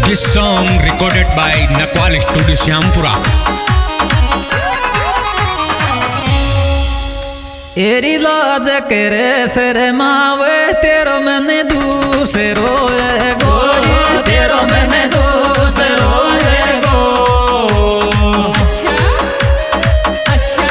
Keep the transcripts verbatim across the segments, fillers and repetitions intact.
This song recorded by Nakwal Studio Syampura. एरी लाज करे sir मावे तेरो मन दूसरे रोए गो तेरो मन दूसरे रोए गो। अच्छा अच्छा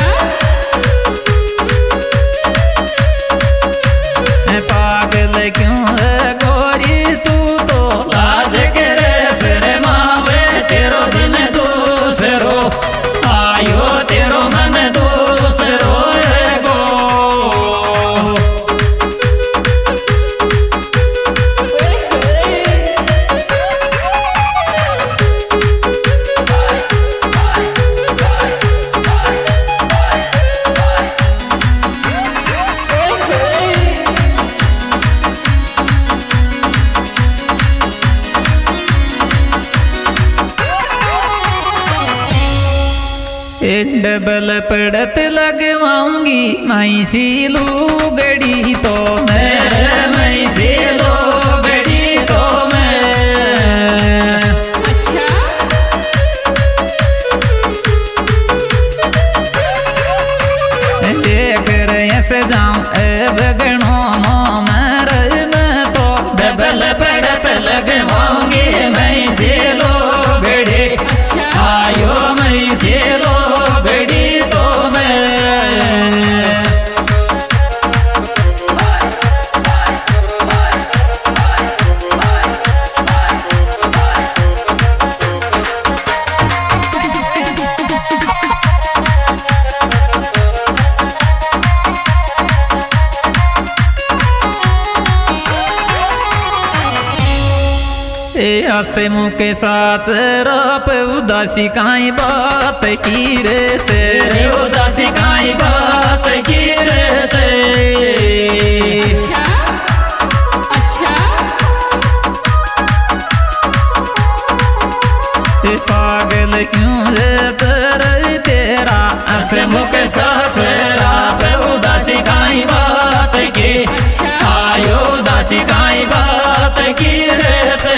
पागल क्यों है गोरी तू तो लाज करे सर मावे तेरो दिन दूसरे रो आयो तेरो मन दूसरे रोए गो। डबल पड़त लगवाऊंगी माई सी लूगड़ी तो मैं माई सी लूगड़ी तो मैं। अच्छा देख रहे से जाऊं बगड़ो मैं मैं तो डबल पड़त लगवाऊंगी माई सी लूगड़ी। अच्छा आयो माई सी लूगड़ी तो मैं। हसे मुँह के साथ राप उदासी काई बात की रे तेरे उदासी काई बात की रे थे। अच्छा अच्छा पागल क्यों है तेरे तेरा हसे मुँह के साथ राप उदासी काई बात की। अच्छा आयो उदासी काई बात की रे थे।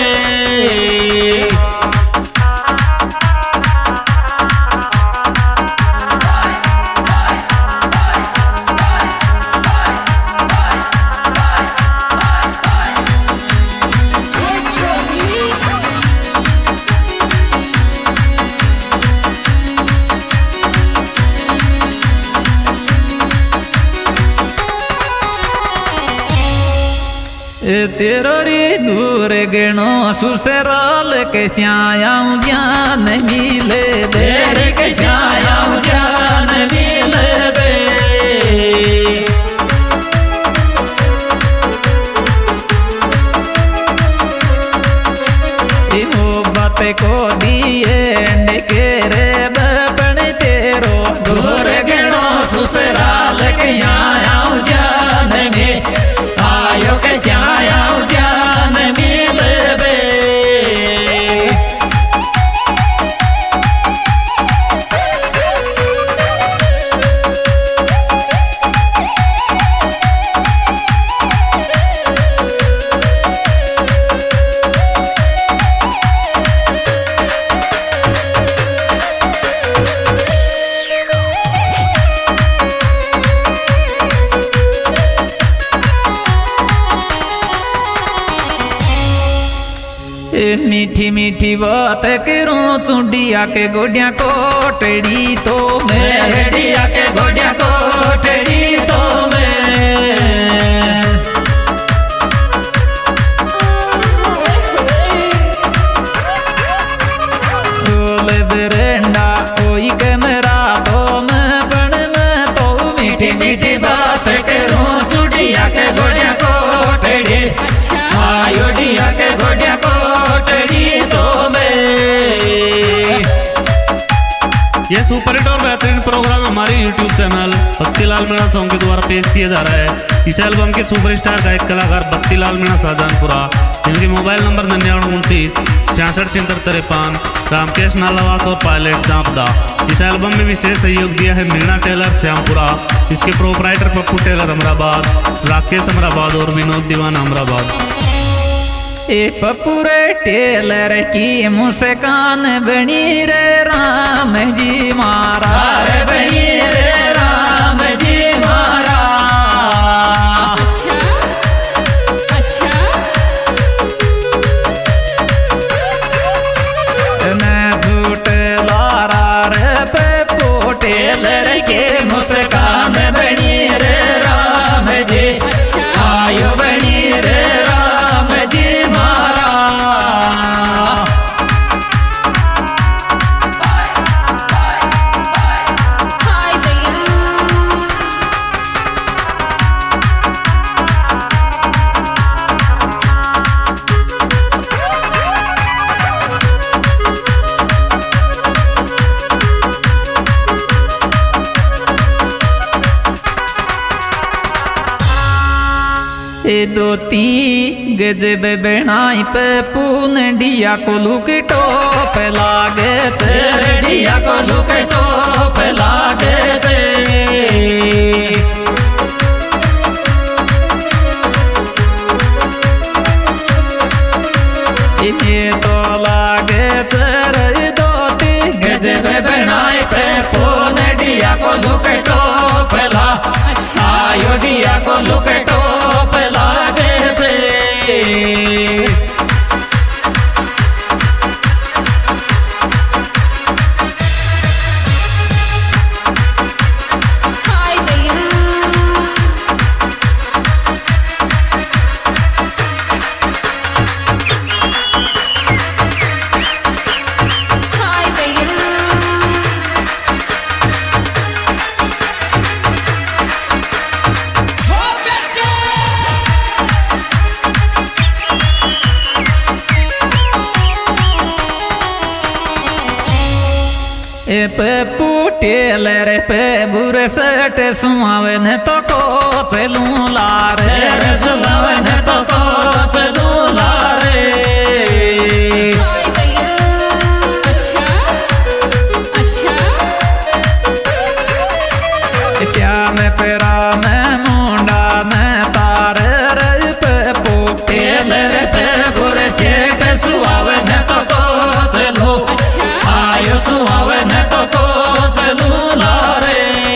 तेरो री दूर गणो सुसराल के श्याम जान मिले देर के श्याम जान मिले बे। मोहब्बत को दिए के रे बन तेरो दूर गणो सुसराल के श्याम जान में आयो के श्याम जान मिले बे। मीठी मीठी बात करूं चुंडिया के गोडिया कोटड़ी तो मैं रेडिया के गोडिया कोटड़ी तो मैं। डोल बरेंडा कोई कैमरा तो मैं बन मैं तो मीठी मीठी बात करूं चुंडिया के गोडिया कोटड़ी। अच्छा आयो डिया के गोडिया कोटड़ी तो मैं। ये सुपर हिट और बेहतरीन प्रोग्राम हमारे YouTube channel Battilal Meena song के द्वारा पेश किया जा रहा है। इस एल्बम के सुपरस्टार गायक कलाकार बत्तीलाल मीणा शाहजहानपुरा, इनके मोबाइल नंबर निन्यानवे उनतीस छियासठ छिहत्तर तिरपन, रामकेश नालावास और पायलट जापदा। इस एल्बम में विशेष सहयोग दिया है मीणा टेलर श्यामपुरा, इसके प्रोपराइटर पप्पू टेलर अमराबाद, राकेश अमराबाद और विनोद दीवान अमराबाद। ए पपुरे टेलर की मुस्कान बनी रे राम जी मारा बनी रे राम जी मारा अच्छा अच्छा मैं झूठ लारा रे पप्पू टेलर के मुस्कान बनी रे राम जी आयो बनी रे राम जी मारा हाय भैया ए दोती गजब बनाई पे पूनडिया को लुक टोप लागे चरडिया को लुक टोप लागे छे ये तो लागे चर दोती गजब बनाई पे पूनडिया को लुक टोप ला आयो डिया को लुक टोप लागे छे हाय भैया हाय भैया ए पे पुटेलर पे बुरे सट सुहावन तो को चलू लारे रे सुहावन तो को चलू लारे हाय भैया अच्छा अच्छा श्याम पेरा में मुंडा में तार रे पे पुटेलर पे बुरे सेट सुहावन तो को चलू आयो सुहावन तो को चलू लारे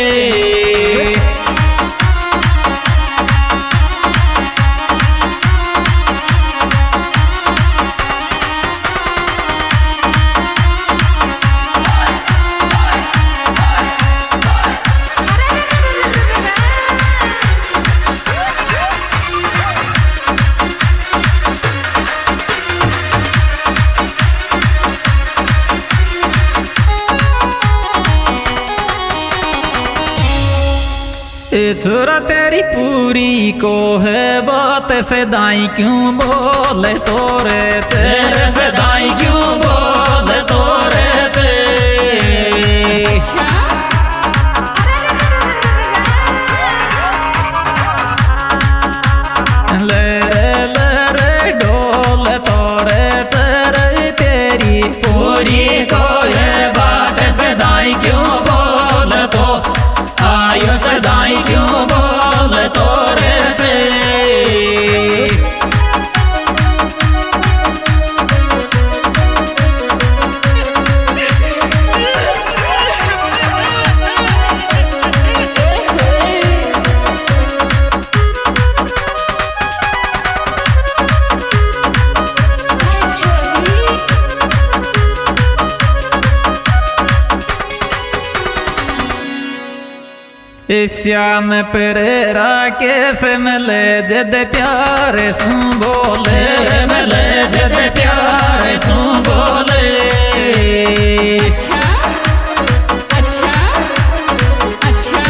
ए छोरा तेरी पूरी को है बात से दाई क्यों बोले तोरे तेरे से दाई क्यों बोले तोरे ते अच्छा ले ले रे डोल तोरे तेरे तेरी पूरी को है बात से दाई क्यों बोले तो आयो से दाई क्यों बोले तोरे ते श्याम पेरेरा कैसे मिले जद प्यार सू बोले मिले जद प्यार सू बोले अच्छा अच्छा अच्छा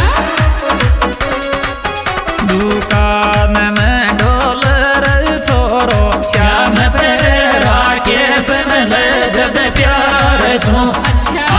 दुकान में डॉलर छोरो श्याम पेरेरा कैसे मिले जद प्यार सू अच्छा